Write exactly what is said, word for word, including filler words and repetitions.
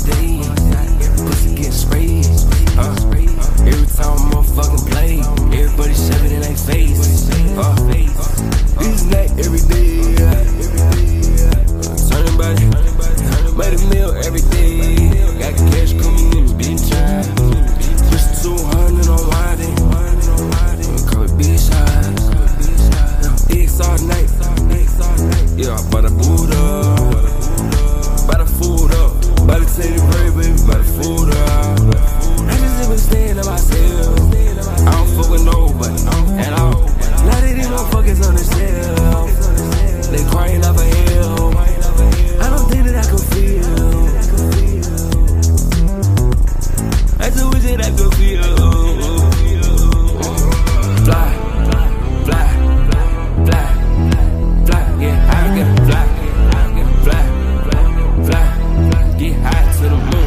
day. Pussy get sprayed. Uh, every time I'm motherfucking play, everybody shove it in their face. Uh, this night every day. Turning body, made a meal every day. Got cash coming in, bitch. Just two hundred on riding. Cover bitch eyes. Dicks all night. Yeah, I bought a boot up. Buy the food up. Buy the teddy bear, baby. Buy the food up. I just never stand to myself. I don't fuck with nobody at all. A lot of these motherfuckers on the shelf. They crying up a hill. I don't think that I can feel. I just wish that I could feel. Fly, fly, fly, fly, yeah, I gotta fly, fly, fly, fly, get high to the moon.